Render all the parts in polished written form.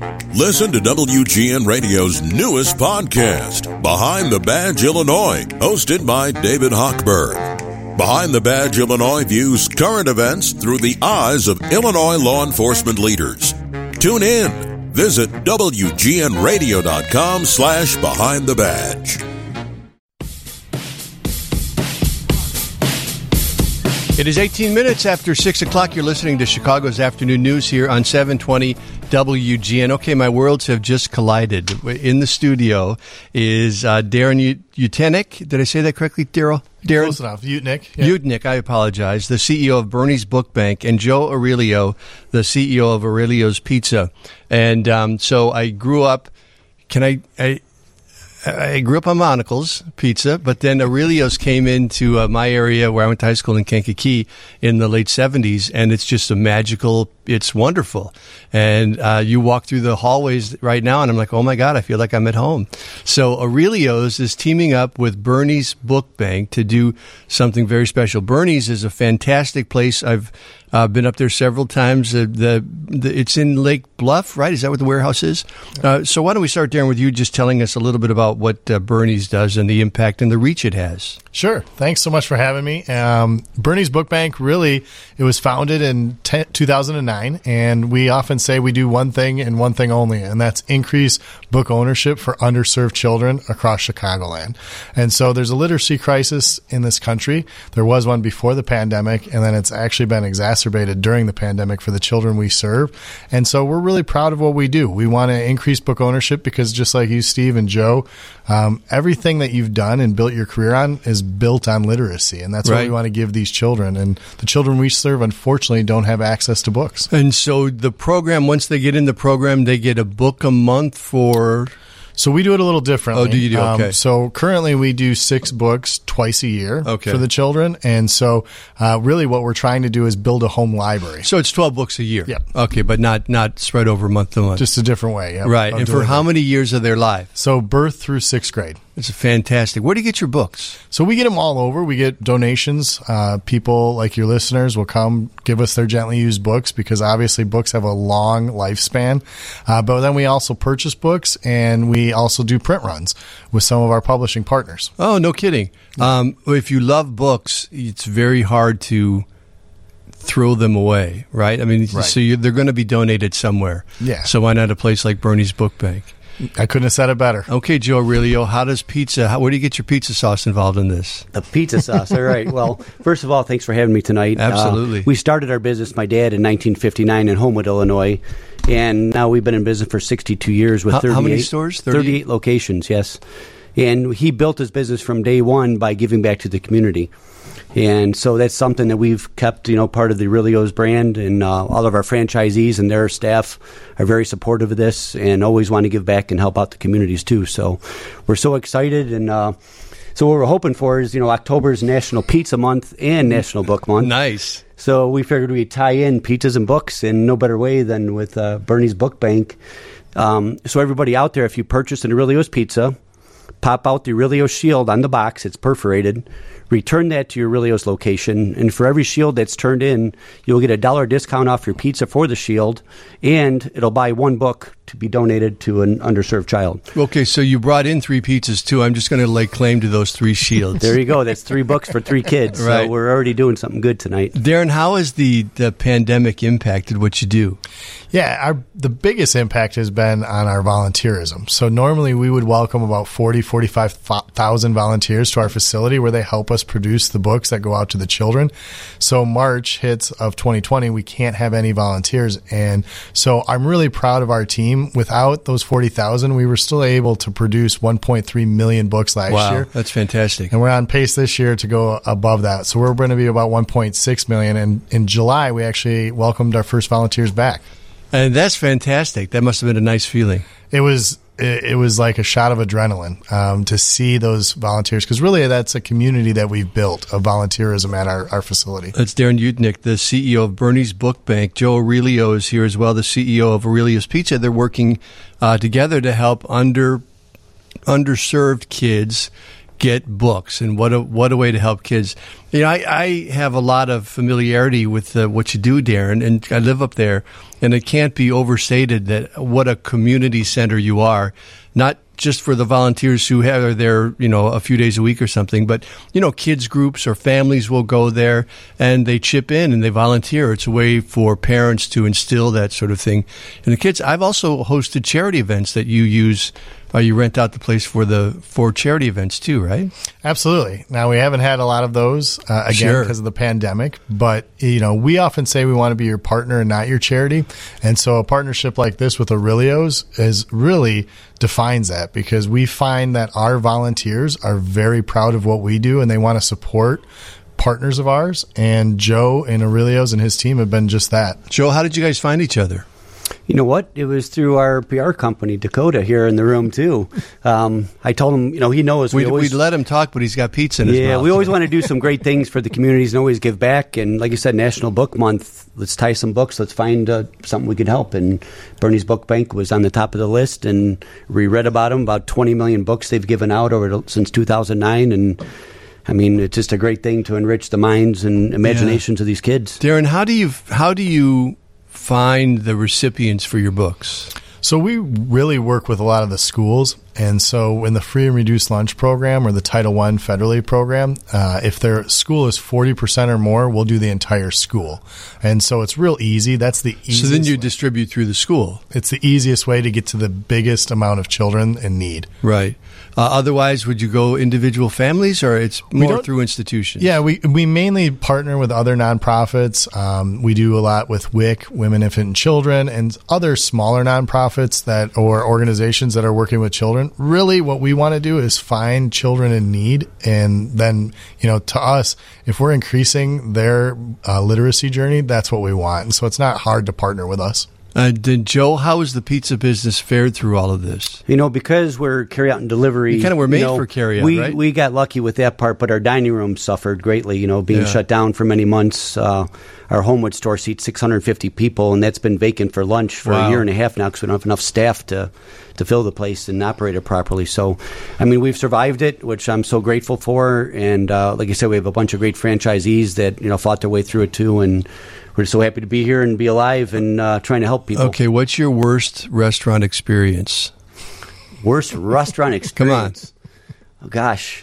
Listen to WGN Radio's newest podcast, Behind the Badge Illinois, hosted by David Hochberg. Behind the Badge Illinois views current events through the eyes of Illinois law enforcement leaders. Tune in. Visit WGNradio.com/Behind the Badge. It is 18 minutes after 6 o'clock. You're listening to Chicago's Afternoon News here on 720 WGN. Okay, my worlds have just collided. In the studio is Darren Utenik. Did I say that correctly, Darren? Close enough. Utnik. Yeah. Utnik, I apologize. The CEO of Bernie's Book Bank, and Joe Aurelio, the CEO of Aurelio's Pizza. And so I grew up. I grew up on Monocle's Pizza, but then Aurelio's came into my area where I went to high school in Kankakee in the late 70s, and it's just it's wonderful. And you walk through the hallways right now, and I'm like, oh my God, I feel like I'm at home. So Aurelio's is teaming up with Bernie's Book Bank to do something very special. Bernie's is a fantastic place. I've been up there several times. It's in Lake Bluff, right? Is that what the warehouse is? So why don't we start, Darren, with you just telling us a little bit about what Bernie's does and the impact and the reach it has. Sure. Thanks so much for having me. Bernie's Book Bank, really, it was founded in 2009, and we often say we do one thing and one thing only, and that's increase book ownership for underserved children across Chicagoland. And so there's a literacy crisis in this country. There was one before the pandemic, and then it's actually been exacerbated during the pandemic for the children we serve. And so we're really proud of what we do. We want to increase book ownership because just like you, Steve and Joe, everything that you've done and built your career on is built on literacy. And that's what we want to give these children. And the children we serve, unfortunately, don't have access to books. And so the program, once they get in the program, they get a book a month for... So we do it a little differently. Oh, do you do? Okay. So currently we do 6 books twice a year for the children. And so really what we're trying to do is build a home library. So it's 12 books a year. Yep. Okay, but not spread over month to month. Just a different way. Yep. Right. And for how many years of their life? So birth through 6th grade. It's fantastic. Where do you get your books? So we get them all over. We get donations. People like your listeners will come give us their gently used books because obviously books have a long lifespan. But then we also purchase books and we also do print runs with some of our publishing partners. Oh, no kidding. If you love books, it's very hard to throw them away, right? I mean, so they're going to be donated somewhere. Yeah. So why not a place like Bernie's Book Bank? I couldn't have said it better. Okay, Joe Aurelio, where do you get your pizza sauce involved in this? The pizza sauce, all right. Well, first of all, thanks for having me tonight. Absolutely. We started our business, my dad, in 1959 in Homewood, Illinois, and now we've been in business for 62 years with 38. How many stores? 38 locations, yes. And he built his business from day one by giving back to the community. And so that's something that we've kept, part of the Aurelio's brand, and all of our franchisees and their staff are very supportive of this and always want to give back and help out the communities too. So we're so excited. And so what we're hoping for is, October is National Pizza Month and National Book Month. Nice. So we figured we'd tie in pizzas and books in no better way than with Bernie's Book Bank. So everybody out there, if you purchase an Aurelio's Pizza, pop out the Aurelio shield on the box. It's perforated. Return that to your Aurelio's location, and for every shield that's turned in, you'll get a $1 discount off your pizza for the shield, and it'll buy 1 book to be donated to an underserved child. Okay, so you brought in 3 pizzas, too. I'm just going to lay claim to those 3 shields. There you go. That's 3 books for 3 kids. Right. So we're already doing something good tonight. Darren, how has the pandemic impacted what you do? Yeah, the biggest impact has been on our volunteerism. So normally we would welcome about 45,000 volunteers to our facility where they help us produce the books that go out to the children. So March hits of 2020, we can't have any volunteers. And so I'm really proud of our team. Without those 40,000, we were still able to produce 1.3 million books last year. Wow, that's fantastic. And we're on pace this year to go above that. So we're going to be about 1.6 million. And in July, we actually welcomed our first volunteers back. And that's fantastic. That must have been a nice feeling. It was like a shot of adrenaline to see those volunteers, because really that's a community that we've built of volunteerism at our facility. That's Darren Utnik, the CEO of Bernie's Book Bank. Joe Aurelio is here as well, the CEO of Aurelio's Pizza. They're working together to help underserved kids get books, and what a way to help kids. I have a lot of familiarity with what you do, Darren, and I live up there. and it can't be overstated that what a community center you are, not just for the volunteers who are there, a few days a week or something, but, kids groups or families will go there and they chip in and they volunteer. It's a way for parents to instill that sort of thing in the kids. I've also hosted charity events that you use. You rent out the place for charity events too, right? Absolutely. Now, we haven't had a lot of those, again, because of the pandemic. But, we often say we want to be your partner and not your charity. And so a partnership like this with Aurelio's really defines that, because we find that our volunteers are very proud of what we do and they want to support partners of ours. And Joe and Aurelio's and his team have been just that. Joe, how did you guys find each other? You know what? It was through our PR company, Dakota, here in the room, too. I told him, he knows. We'd let him talk, but he's got pizza in his mouth. Yeah, we always want to do some great things for the communities and always give back. And like you said, National Book Month, let's tie some books. Let's find something we can help. And Bernie's Book Bank was on the top of the list. And we read about them, about 20 million books they've given out since 2009. And I mean, it's just a great thing to enrich the minds and imaginations of these kids. Darren, how do you find the recipients for your books? So we really work with a lot of the schools. And so in the free and reduced lunch program or the Title I federally program, if their school is 40% or more, we'll do the entire school. And so it's real easy. That's the easiest. So then you distribute through the school. It's the easiest way to get to the biggest amount of children in need. Right. Otherwise, would you go individual families, or it's more through institutions? Yeah, we mainly partner with other nonprofits. We do a lot with WIC, Women, Infant, and Children, and other smaller nonprofits or organizations that are working with children. Really, what we want to do is find children in need, and then, to us, if we're increasing their literacy journey, that's what we want. And so it's not hard to partner with us. Joe, how has the pizza business fared through all of this? Because we're carry out and delivery. We're made for carry out, right? We got lucky with that part, but our dining room suffered greatly, being shut down for many months. Our Homewood store seats 650 people, and that's been vacant for lunch for a year and a half now because we don't have enough staff to fill the place and operate it properly. So, we've survived it, which I'm so grateful for. And like I said, we have a bunch of great franchisees that, fought their way through it too. And we're so happy to be here and be alive and trying to help people. Okay, what's your worst restaurant experience? Worst restaurant experience? Come on. Oh, gosh,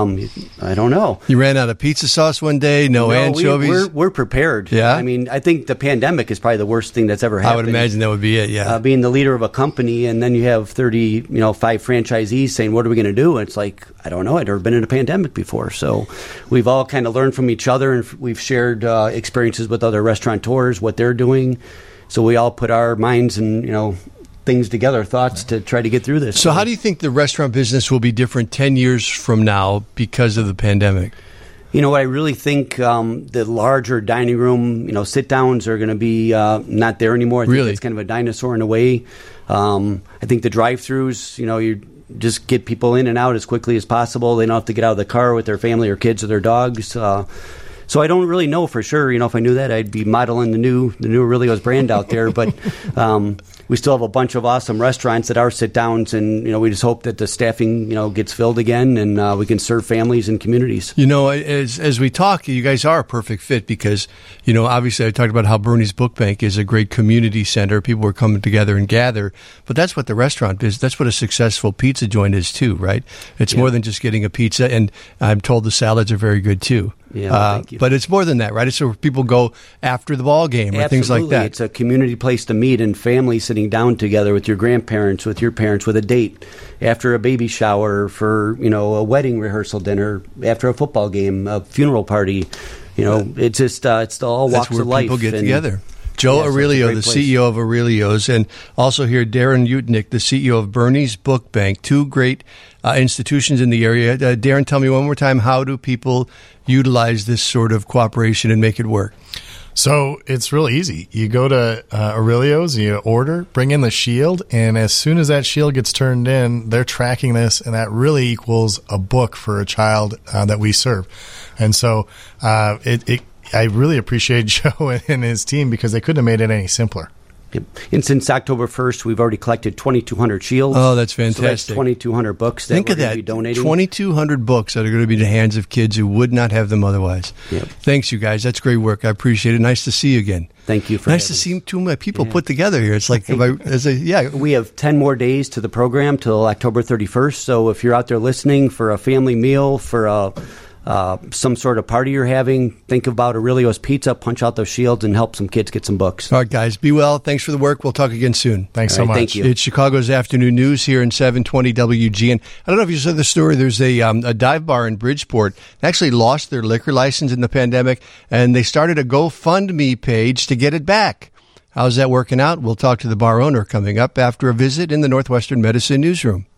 I don't know. You ran out of pizza sauce one day, no anchovies? We're prepared. Yeah? I think the pandemic is probably the worst thing that's ever happened. I would imagine that would be it, yeah. Being the leader of a company, and then you have 5 franchisees saying, what are we going to do? And it's like, I don't know. I've never been in a pandemic before. So we've all kind of learned from each other, and we've shared experiences with other restaurateurs, what they're doing. So we all put our minds and, things together, thoughts to try to get through this. So how do you think the restaurant business will be different 10 years from now because of the pandemic? I really think the larger dining room, sit-downs are going to be not there anymore. I think it's kind of a dinosaur in a way. I think the drive-thrus, you just get people in and out as quickly as possible. They don't have to get out of the car with their family or kids or their dogs. So I don't really know for sure. If I knew that, I'd be modeling the new Aurelio's brand out there. But we still have a bunch of awesome restaurants that are sit-downs, and we just hope that the staffing gets filled again, and we can serve families and communities. As we talk, you guys are a perfect fit because obviously I talked about how Bernie's Book Bank is a great community center. People are coming together and gather, but that's what the restaurant is. That's what a successful pizza joint is too, right? It's more than just getting a pizza, and I'm told the salads are very good too. Yeah, thank you. But it's more than that, right? It's where people go after the ball game or things like that. It's a community place to meet, and families sitting down together with your grandparents, with your parents, with a date, after a baby shower, for a wedding rehearsal dinner, after a football game, a funeral party. It's just it's all walks of life. That's where people get together. Joe Aurelio, the CEO of Aurelio's, and also here Darren Utnick, the CEO of Bernie's Book Bank, two great institutions in the area. Darren, tell me one more time, how do people utilize this sort of cooperation and make it work? So it's real easy. You go to Aurelio's, you order, bring in the shield, and as soon as that shield gets turned in, they're tracking this, and that really equals a book for a child that we serve. And so I really appreciate Joe and his team because they couldn't have made it any simpler. Yep. And since October 1st, we've already collected 2,200 shields. Oh, that's So that's fantastic. 2,200 books that Think we're of going to that. be donating. 2,200 books that are going to be in the hands of kids who would not have them otherwise. Yep. Thanks, you guys. That's great work. I appreciate it. Nice to see you again. Thank you for Nice to having see two of my people put together here. It's like, We have 10 more days to the program till October 31st. So if you're out there listening for a family meal, for some sort of party you're having, think about Aurelio's Pizza, punch out those shields, and help some kids get some books. All right, guys. Be well. Thanks for the work. We'll talk again soon. Thanks All so right, much. thank you. It's Chicago's Afternoon News here in 720 WGN. I don't know if you saw the story. There's a dive bar in Bridgeport. They actually lost their liquor license in the pandemic, and they started a GoFundMe page to get it back. How's that working out? We'll talk to the bar owner coming up after a visit in the Northwestern Medicine Newsroom.